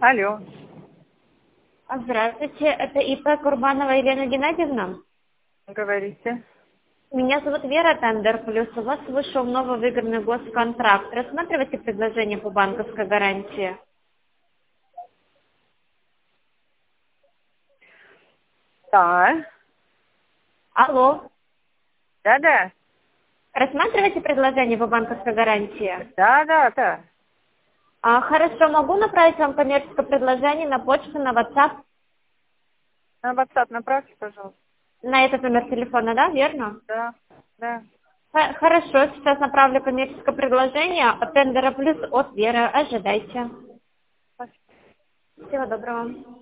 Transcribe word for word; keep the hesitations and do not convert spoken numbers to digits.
Алло. А, Здравствуйте, это ИП Курбанова Елена Геннадьевна. Говорите. Меня зовут Вера Тендер Плюс. У вас вышел новый выгодный госконтракт. Рассматривайте предложение по банковской гарантии. Да. Алло. Да-да. Рассматривайте предложение по банковской гарантии. Да-да, да. А, хорошо, могу направить вам коммерческое предложение на почту, на WhatsApp, На WhatsApp направьте, пожалуйста. на этот номер телефона, да, верно? Да. Да. Х- Хорошо, сейчас направлю коммерческое предложение от Тендера Плюс от Веры. Ожидайте. Спасибо. Всего доброго.